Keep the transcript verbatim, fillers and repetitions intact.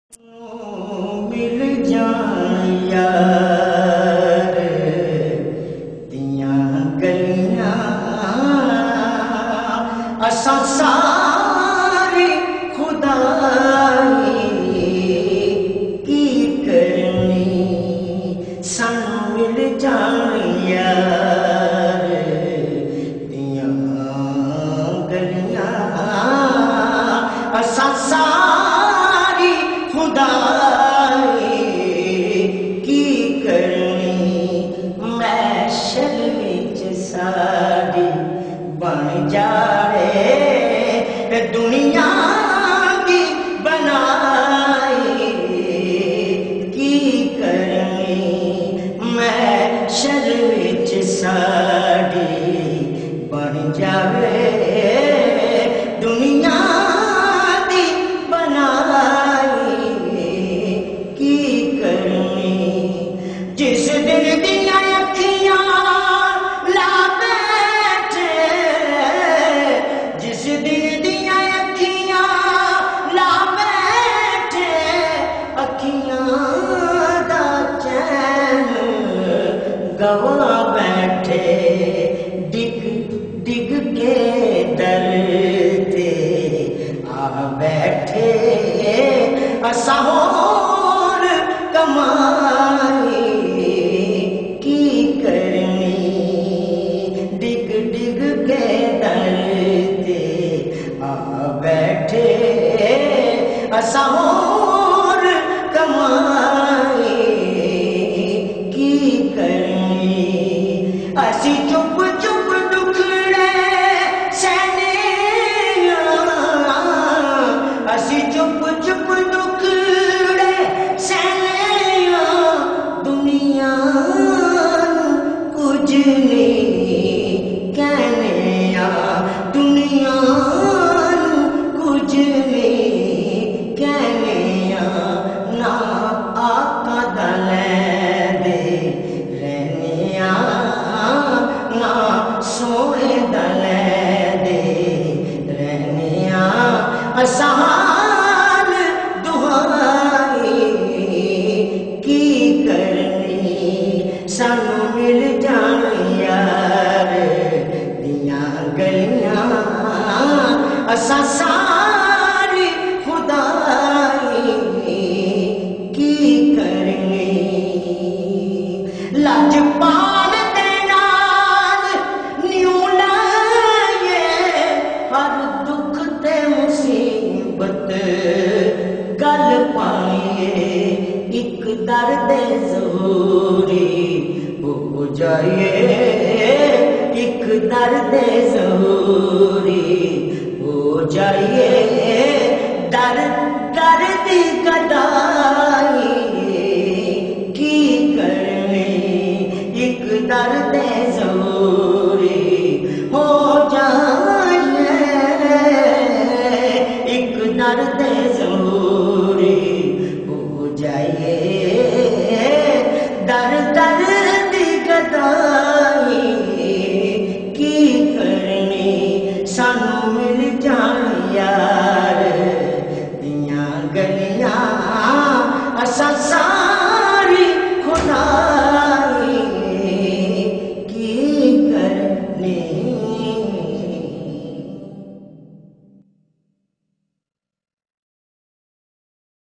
मिल जान यार दियां गलियां असां सारी खुदाई की करनी सानू मिल जान यार दियां गलियां असां सारी खुदाई की करनी मैशर विच सारी बन जाए दुनिया की बनाई की करनी मैशर विच सारी बन जाए दुनिया की बनाई की करनी जिस दिन दियां अखियां ला बैठे जिस दिन दियां अखियां ला बैठे अखियां दा चैन गवा बैठे डिग डिग के दर ते आ बैठे असा होर कमाई की करनी डिग डिग के दर ते आ बैठे असा होर कमाई की करनी असी चुप चुप दुखड़े सहने असी चुप चुप दुखड़े सहने दुनिया कुछ नहीं कहने दुनिया कुछ नहीं कहने ना आका दा लैंदे रहने ना सोने दा लैंदे रहने आसान दुआई की करनी सानू मिल जान यार दियां गलियां असां सारी खुदाई की करनी लजपाल दे नाल न्यू लाए हर दुख ते मुसीबत गल पाइए एक दर्द ज़रूरी हो जाइए एक दर्द ज़रूरी हो जाइए दर दर्द गदाई की करनी एक दर्द ज़रूरी हो जाइए एक दर्द ज़रूरी हो जाइए दर दर्द गदाई की करनी सानू मिल जान यार दियां गलियां असां